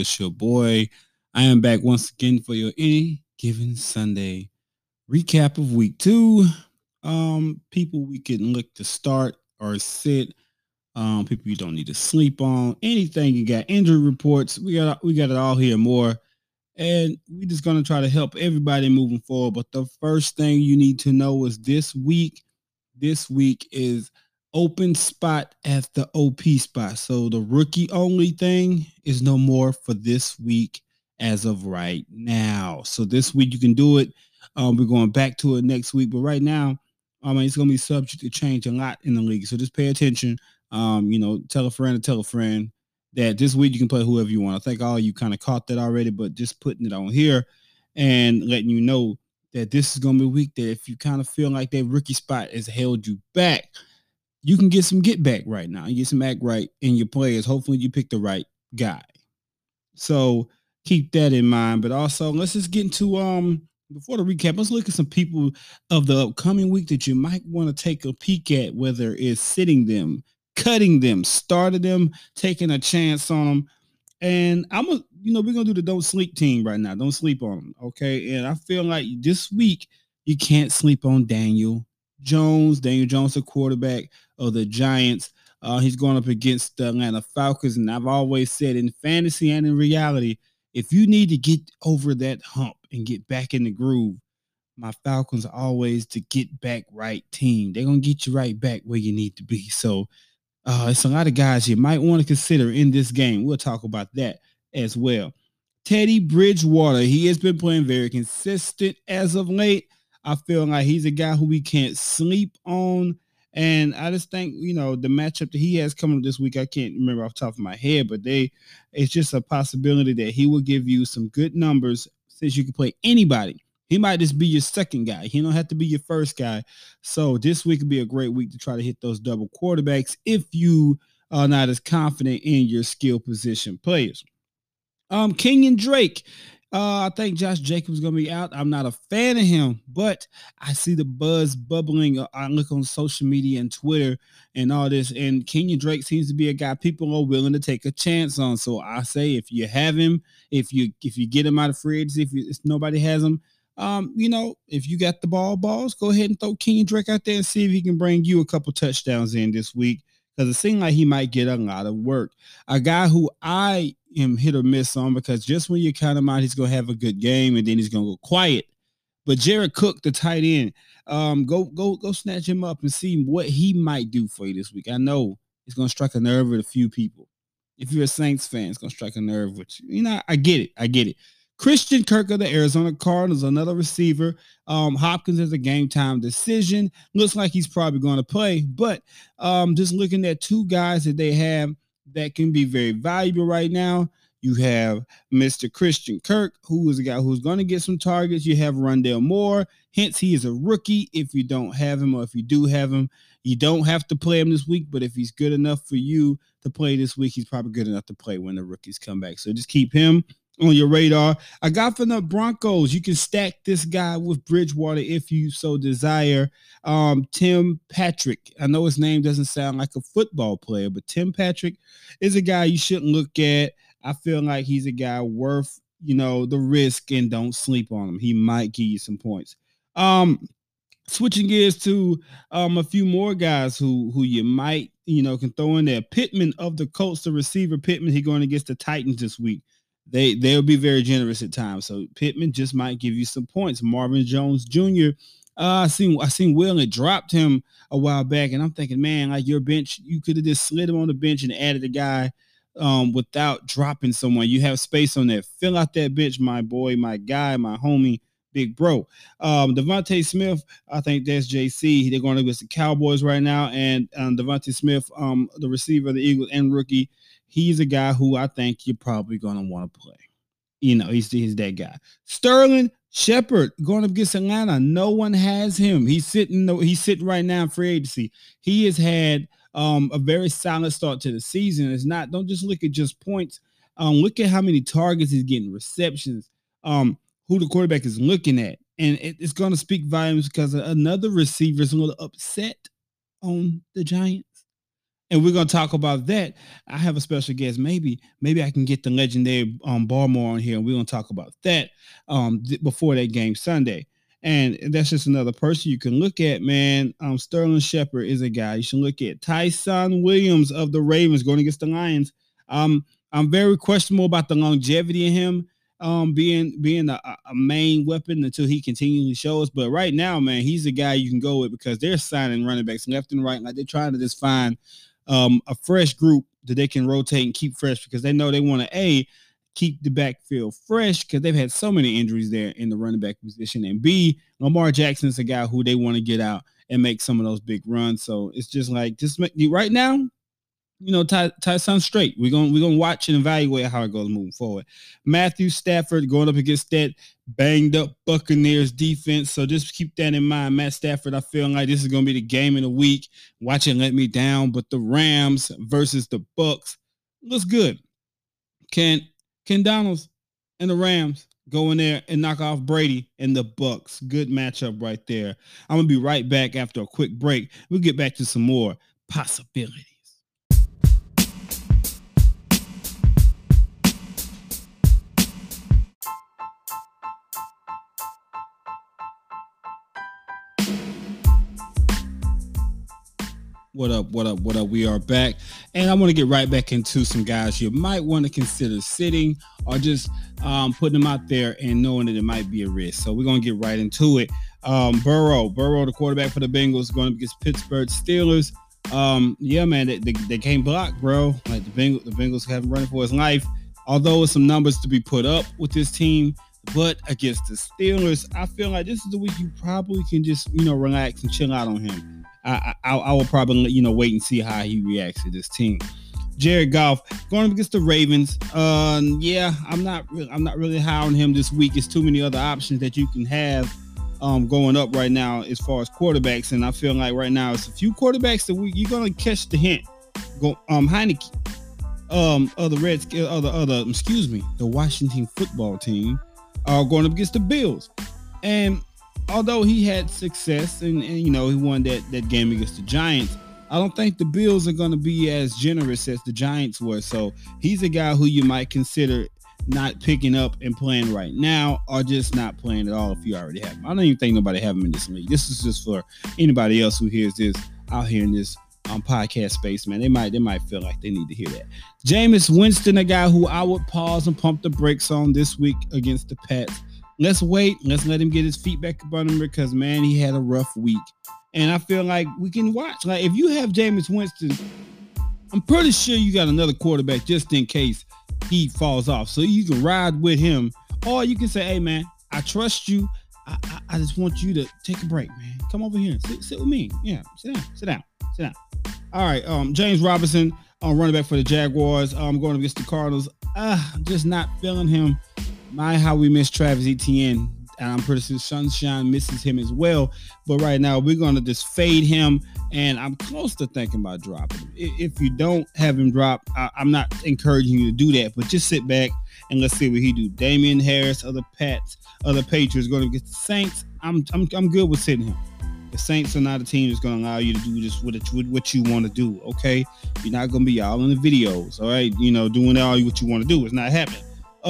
It's your boy. I am back once again for your Any Given Sunday recap of week 2. People we can look to start or sit. People you don't need to sleep on. Anything you got, injury reports. We got it all here and more. And we're just gonna try to help everybody moving forward. But the first thing you need to know is this week is open spot at the OP spot. So the rookie only thing is no more for this week as of right now. So this week you can do it. We're going back to it next week, but right now, it's going to be subject to change a lot in the league. So just pay attention. Tell a friend that this week you can play whoever you want. I think all you kind of caught that already, but just putting it on here and letting you know that this is going to be a week that if you kind of feel like that rookie spot has held you back, you can get some get back right now. You get some act right in your players. Hopefully you pick the right guy. So keep that in mind. But also let's just get into before the recap, let's look at some people of the upcoming week that you might want to take a peek at, whether it's sitting them, cutting them, starting them, taking a chance on them. And we're gonna do the don't sleep team right now. Don't sleep on them, okay? And I feel like this week you can't sleep on Daniel Jones. Daniel Jones, the quarterback of the Giants. He's going up against the Atlanta Falcons, and I've always said in fantasy and in reality, if you need to get over that hump and get back in the groove, my Falcons are always the get back right team. They're gonna get you right back where you need to be. So it's a lot of guys you might want to consider in this game. We'll talk about that as well. Teddy Bridgewater, he has been playing very consistent as of late. I feel like he's a guy who we can't sleep on. And I just think, the matchup that he has coming this week, I can't remember off the top of my head, but it's just a possibility that he will give you some good numbers since you can play anybody. He might just be your second guy. He don't have to be your first guy. So this week would be a great week to try to hit those double quarterbacks if you are not as confident in your skill position players. Kenyon Drake. I think Josh Jacobs is going to be out. I'm not a fan of him, but I see the buzz bubbling. I look on social media and Twitter and all this, and Kenyon Drake seems to be a guy people are willing to take a chance on. So I say if you have him, if you get him out of free agency, if nobody has him, if you got the balls, go ahead and throw Kenyon Drake out there and see if he can bring you a couple touchdowns in this week, because it seems like he might get a lot of work. A guy who I am hit or miss on, because just when you count him out, he's going to have a good game and then he's going to go quiet. But Jared Cook, the tight end, go snatch him up and see what he might do for you this week. I know it's going to strike a nerve with a few people. If you're a Saints fan, it's going to strike a nerve with you. I get it. Christian Kirk of the Arizona Cardinals, another receiver. Hopkins is a game time decision. Looks like he's probably going to play, but just looking at two guys that they have that can be very valuable right now. You have Mr. Christian Kirk, who is a guy who's going to get some targets. You have Rondale Moore. Hence, he is a rookie. If you don't have him, or if you do have him, you don't have to play him this week. But if he's good enough for you to play this week, he's probably good enough to play when the rookies come back. So just keep him on your radar. A guy from the Broncos, you can stack this guy with Bridgewater if you so desire. Tim Patrick. I know his name doesn't sound like a football player, but Tim Patrick is a guy you shouldn't look at. I feel like he's a guy worth, the risk, and don't sleep on him. He might give you some points. Switching gears to a few more guys who you might, can throw in there. Pittman of the Colts, the receiver Pittman, he's going against the Titans this week. They'll be very generous at times. So Pittman just might give you some points. Marvin Jones Jr. I seen Will and dropped him a while back, and I'm thinking, man, like your bench, you could have just slid him on the bench and added a guy without dropping someone. You have space on there. Fill out that bench, my boy, my guy, my homie, big bro. Devontae Smith, I think that's JC. They're going against the Cowboys right now, and Devontae Smith, the receiver of the Eagles and rookie, he's a guy who I think you're probably going to want to play. He's that guy. Sterling Shepard going up against Atlanta. No one has him. He's sitting right now in free agency. He has had a very solid start to the season. Don't just look at just points. Look at how many targets he's getting, receptions, who the quarterback is looking at. And it's going to speak volumes because another receiver is a little upset on the Giants. And we're gonna talk about that. I have a special guest. Maybe I can get the legendary Barmore on here, and we're gonna talk about that before that game Sunday. And that's just another person you can look at, man. Sterling Shepard is a guy you should look at. Tyson Williams of the Ravens going against the Lions. I'm very questionable about the longevity of him being a main weapon until he continually shows. But right now, man, he's the guy you can go with because they're signing running backs left and right. Like they're trying to just find a fresh group that they can rotate and keep fresh because they know they want to keep the backfield fresh because they've had so many injuries there in the running back position. And B, Lamar Jackson's a guy who they want to get out and make some of those big runs. So it's just like right now, Tyson straight. We're gonna watch and evaluate how it goes moving forward. Matthew Stafford going up against that banged up Buccaneers defense. So just keep that in mind. Matt Stafford, I feel like this is gonna be the game of the week. Watch it let me down. But the Rams versus the Bucs looks good. Can Donalds and the Rams go in there and knock off Brady and the Bucs? Good matchup right there. I'm gonna be right back after a quick break. We'll get back to some more possibilities. What up? We are back. And I want to get right back into some guys you might want to consider sitting or just putting them out there and knowing that it might be a risk. So we're going to get right into it. Burrow, the quarterback for the Bengals, going up against Pittsburgh Steelers. Yeah, man, they can't block, bro. Like the Bengals have him running for his life. Although it's some numbers to be put up with this team, but against the Steelers, I feel like this is the week you probably can just, relax and chill out on him. I will probably wait and see how he reacts to this team. Jared Goff going up against the Ravens. Yeah, I'm not really high on him this week. It's too many other options that you can have going up right now as far as quarterbacks, and I feel like right now it's a few quarterbacks that you're gonna catch the hint. Go Heineke, the Washington football team are going up against the Bills, and although he had success and he won that game against the Giants, I don't think the Bills are going to be as generous as the Giants were. So he's a guy who you might consider not picking up and playing right now or just not playing at all if you already have him. I don't even think nobody have him in this league. This is just for anybody else who hears this out here in this podcast space, man. They might feel like they need to hear that. Jameis Winston, a guy who I would pause and pump the brakes on this week against the Pats. Let's wait. Let's let him get his feet back up on him because, man, he had a rough week. And I feel like we can watch. Like, if you have Jameis Winston, I'm pretty sure you got another quarterback just in case he falls off. So you can ride with him. Or you can say, hey, man, I trust you. I just want you to take a break, man. Come over here and sit with me. Yeah, sit down. All right, James Robinson, running back for the Jaguars. Going against the Cardinals. Just not feeling him. How we miss Travis Etienne, and I'm pretty sure Sunshine misses him as well. But right now, we're going to just fade him, and I'm close to thinking about dropping him. If you don't have him drop, I'm not encouraging you to do that, but just sit back and let's see what he do. Damian Harris, other Patriots going to get the Saints. I'm good with sitting him. The Saints are not a team that's going to allow you to do just what you want to do, okay? You're not going to be all in the videos, all right? Doing all what you want to do. It's not happening.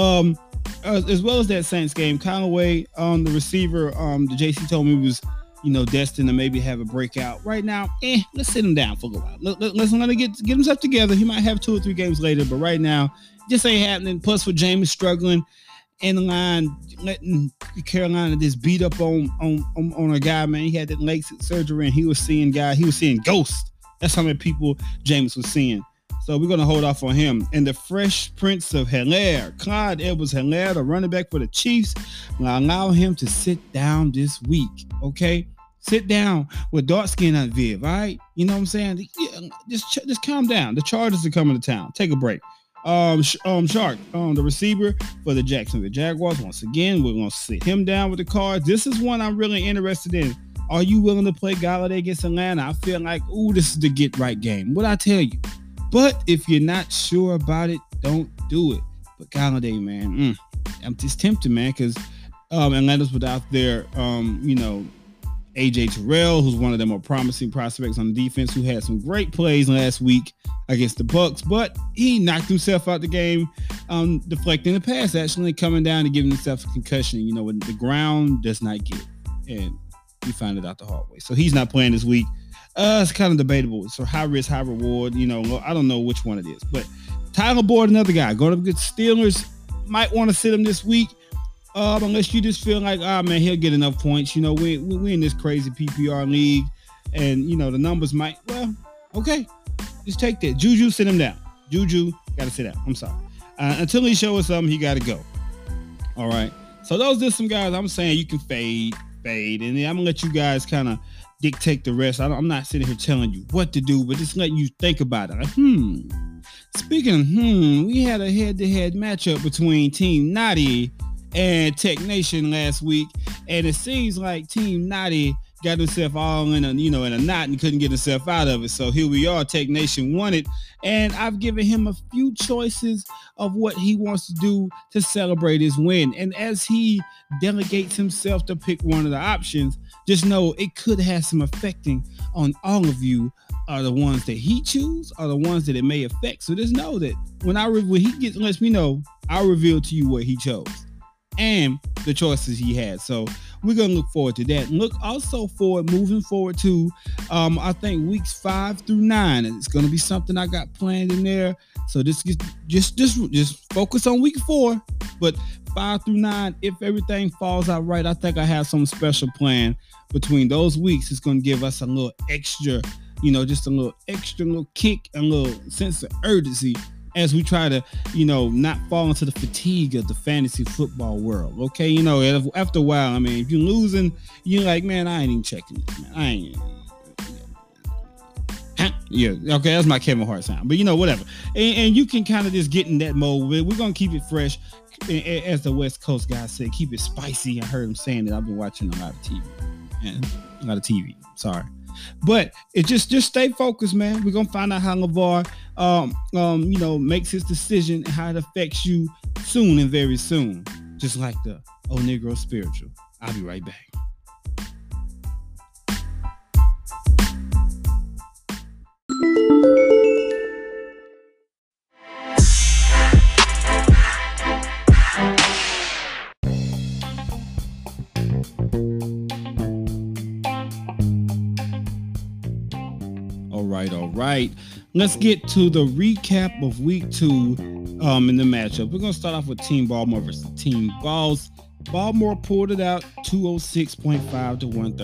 As well as that Saints game, Callaway on the receiver, the JC told me was, destined to maybe have a breakout. Right now, let's sit him down for a while. Let's let him get himself together. He might have 2 or 3 games later, but right now, just ain't happening. Plus, with James struggling in the line, letting Carolina just beat up on a guy, man. He had that leg surgery, and he was seeing ghosts. That's how many people James was seeing. So we're going to hold off on him. And the Fresh Prince of Hilaire, Clyde Edwards-Hilaire, the running back for the Chiefs, will allow him to sit down this week, okay? Sit down with dark skin on Viv, all right? You know what I'm saying? Yeah, just calm down. The Chargers are coming to town. Take a break. Shark, the receiver for the Jacksonville Jaguars. Once again, we're going to sit him down with the Cards. This is one I'm really interested in. Are you willing to play Galladay against Atlanta? I feel like, this is the get-right game. What I tell you? But if you're not sure about it, don't do it. But Galladay, man, I'm just tempted, man, because Atlanta's without their, AJ Terrell, who's one of the more promising prospects on the defense, who had some great plays last week against the Bucs, but he knocked himself out the game, deflecting the pass, actually coming down and giving himself a concussion. You know, when the ground does not get, and he found it out the hard way. So he's not playing this week. It's kind of debatable. So high risk, high reward. You know, I don't know which one it is, but Tyler Boyd, another guy, going up against Steelers, might want to sit him this week. Unless you just feel like, man, he'll get enough points. You know, we're in this crazy PPR league, and, you know, the numbers might, well, okay, just take that. Juju, sit him down. Juju, got to sit down. I'm sorry. Until he shows us something, he got to go. All right. So those are some guys I'm saying you can fade, and then I'm going to let you guys kind of dictate the rest. I'm not sitting here telling you what to do, but just letting you think about it. Like, Speaking of, we had a head-to-head matchup between Team Naughty and Tech Nation last week, and it seems like Team Naughty got himself all in a knot and couldn't get himself out of it. So here we are. Tech Nation won it, and I've given him a few choices of what he wants to do to celebrate his win. And as he delegates himself to pick one of the options, just know it could have some affecting on all of you. Are the ones that he choose, are the ones that it may affect. So just know that when he lets me know, I'll reveal to you what he chose and the choices he had. So we're going to look forward to that. Look also moving forward to, I think weeks 5 through 9, and it's going to be something I got planned in there. So just focus on week 4, but 5 through 9, if everything falls out right, I think I have some special plan between those weeks. It's going to give us a little extra, just a little extra kick, a little sense of urgency as we try to, not fall into the fatigue of the fantasy football world. Okay. After a while, I mean, if you're losing, you're like, man, I ain't even checking this, man. I ain't. Yeah. Okay. That's my Kevin Hart sound, but whatever. And you can kind of just get in that mode. We're going to keep it fresh. As the West Coast guys say, keep it spicy. I heard him saying that. I've been watching a lot of TV. Sorry. But it just stay focused, man. We're gonna find out how LeVar makes his decision and how it affects you soon and very soon. Just like the Old Negro Spiritual. I'll be right back. All right. Let's get to the recap of week 2 in the matchup. We're going to start off with Team Baltimore versus Team Balls. Baltimore pulled it out 206.5 to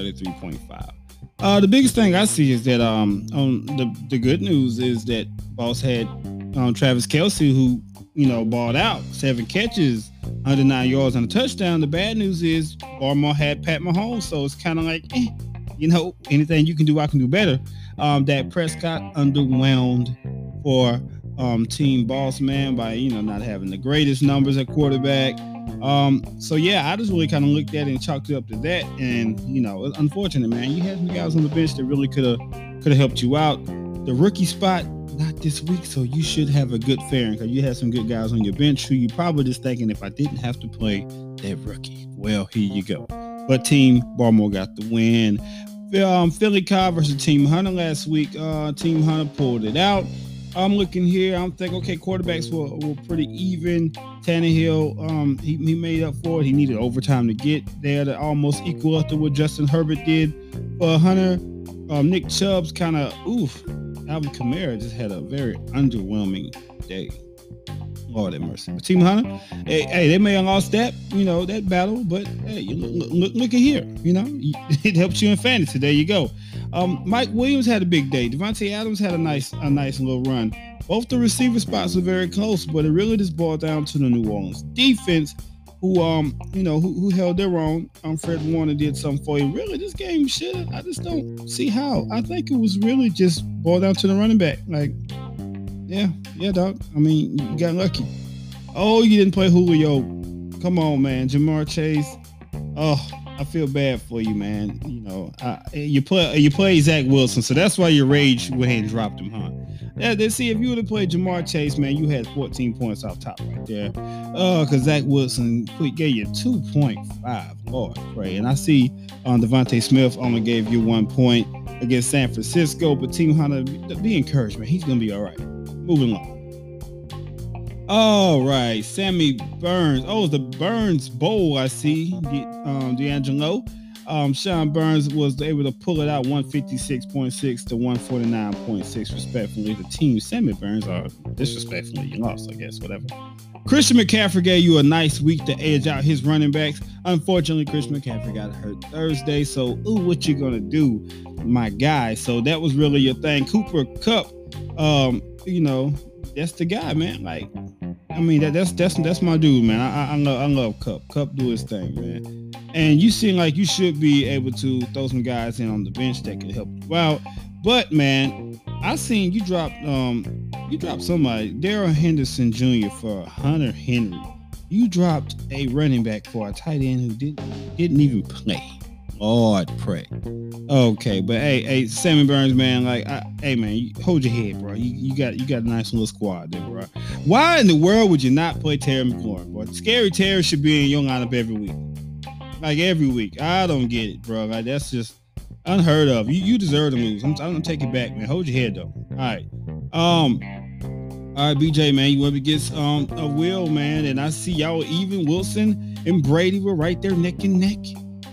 133.5. The biggest thing I see is that the good news is that Balls had Travis Kelce, who balled out 7 catches, 109 yards and a touchdown. The bad news is Baltimore had Pat Mahomes, so it's kind of like, anything you can do, I can do better. Dak Prescott underwhelmed for Team Boss Man by not having the greatest numbers at quarterback. So yeah, I just really kind of looked at it and chalked it up to that. And it's unfortunate, man. You had some guys on the bench that really could have helped you out. The rookie spot, not this week, so you should have a good faring because you had some good guys on your bench who you probably just thinking, if I didn't have to play that rookie, well, here you go. But Team Baltimore got the win. Philly Cobb versus Team Hunter last week. Team Hunter pulled it out. I'm looking here. I'm thinking, okay, quarterbacks were pretty even. Tannehill, he made up for it. He needed overtime to get there to almost equal up to what Justin Herbert did for Hunter. Nick Chubb's kind of, Alvin Kamara just had a very underwhelming day. Lord have mercy. But Team Hunter, hey, they may have lost that battle, but hey, look at here. It helps you in fantasy. There you go. Mike Williams had a big day. Devontae Adams had a nice little run. Both the receiver spots were very close, but it really just boiled down to the New Orleans defense, who held their own. Fred Warner did something for you. Really, this game I just don't see how. I think it was really just boiled down to the running back. Like, yeah, dog. I mean, you got lucky. Oh, you didn't play Julio. Come on, man. Jamar Chase. Oh, I feel bad for you, man. You play Zach Wilson, so that's why your rage went ahead and dropped him, huh? See, if you would have played Jamar Chase, man, you had 14 points off top right there. Because Zach Wilson gave you 2.5. Lord pray. And I see Devontae Smith only gave you 1 point against San Francisco, but Team Hunter, be encouraged, man. He's going to be all right. Moving along. All right, Sammy Burns. Oh, the Burns Bowl, I see. D'Angelo. Sean Burns was able to pull it out 156.6 to 149.6 respectfully. The team, Sammy Burns, are disrespectfully, you lost, I guess, whatever. Christian McCaffrey gave you a nice week to edge out his running backs. Unfortunately, Christian McCaffrey got hurt Thursday, so what you gonna do, my guy? So that was really your thing. Cooper Kupp, that's the guy, man. Like, I mean, that's my dude, man. I love Kupp. Kupp do his thing, man. And you seem like you should be able to throw some guys in on the bench that could help you out. But man, I seen you drop somebody, Darrell Henderson Jr. for Hunter Henry. You dropped a running back for a tight end who didn't even play. Lord pray. Okay, but hey, Sammy Burns, man, man, hold your head, bro. You got a nice little squad there, bro. Why in the world would you not play Terry McLaurin, bro? Scary Terry should be in your lineup every week. Like every week. I don't get it, bro. Like that's just unheard of. You deserve to lose. I'm gonna take it back, man. Hold your head though. All right. All right, BJ, man. You went against a Will, man, and I see y'all even Wilson and Brady were right there neck and neck.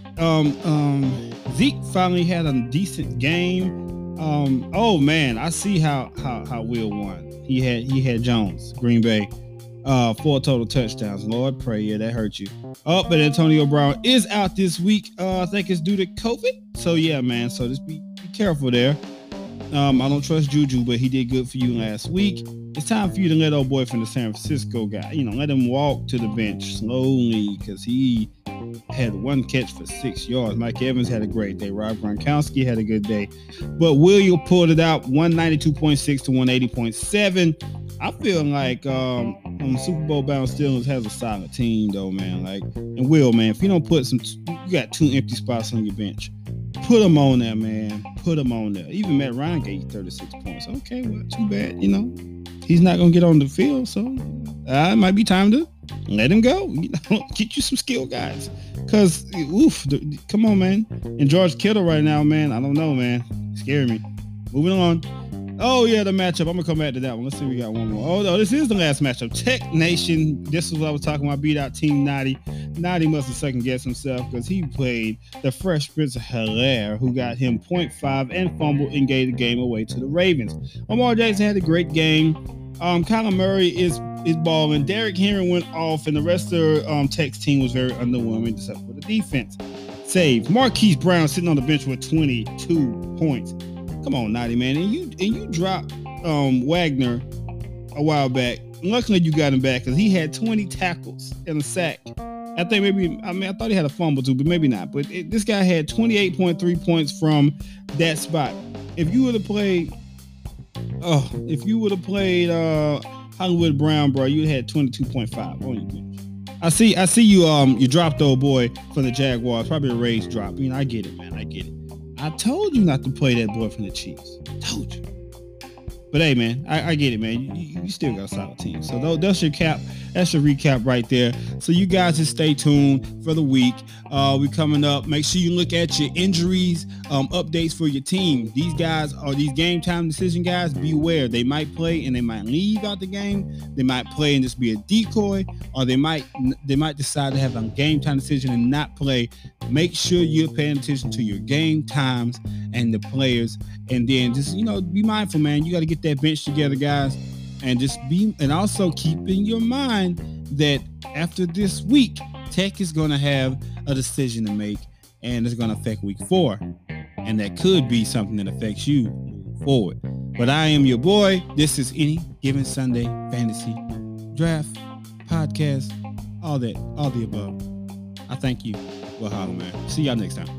Zeke finally had a decent game. Oh man, I see how Will won. He had Jones, Green Bay. 4 total touchdowns. Lord pray, yeah, that hurt you. Oh, but Antonio Brown is out this week. I think it's due to COVID. So yeah, man. So just be careful there. I don't trust Juju, but he did good for you last week. It's time for you to let old boy from the San Francisco guy, let him walk to the bench slowly because he had 1 catch for 6 yards. Mike Evans had a great day. Rob Gronkowski had a good day. But William pulled it out 192.6 to 180.7. I feel like Super Bowl bound Steelers has a solid team though, man. And Will, man, if you don't put you got 2 empty spots on your bench. Put them on there, man. Put them on there. Even Matt Ryan gave you 36 points. Okay, well, too bad, He's not going to get on the field, so it might be time to let him go. Get you some skilled guys. Because, come on, man. And George Kittle right now, man, I don't know, man. Scare me. Moving on. Oh, yeah, the matchup. I'm going to come back to that one. Let's see if we got one more. Oh, no, this is the last matchup. Tech Nation. This is what I was talking about. Beat out Team Naughty. Naughty must have second-guessed himself because he played the Fresh Prince of Hilaire, who got him 0.5 and fumbled and gave the game away to the Ravens. Lamar Jackson had a great game. Kyler Murray is balling. Derrick Henry went off, and the rest of Tech's team was very underwhelming, except for the defense. Save. Marquise Brown sitting on the bench with 22 points. Come on, Naughty, man. And you dropped Wagner a while back. Luckily, you got him back because he had 20 tackles and a sack. I think I thought he had a fumble too, but maybe not. But this guy had 28.3 points from that spot. If you would have played Hollywood Brown, bro, you had 22.5 on your bench. I see you dropped the old boy from the Jaguars, probably a raised drop. I get it, man. I get it. I told you not to play that boy from the Chiefs. Told you. But hey, man, I get it, man. You still got a solid team. So that's your cap. That's your recap right there. So you guys just stay tuned for the week. We coming up. Make sure you look at your injuries, updates for your team. These guys are these game time decision guys. Beware. They might play and they might leave out the game. They might play and just be a decoy, or they might decide to have a game time decision and not play. Make sure you're paying attention to your game times and the players, and then just be mindful, man. You got to get that bench together, guys. And also keep in your mind that after this week, Tech is going to have a decision to make, and it's going to affect week 4. And that could be something that affects you moving forward. But I am your boy. This is Any Given Sunday Fantasy Draft Podcast. All the above. I thank you. We'll holler, man. See y'all next time.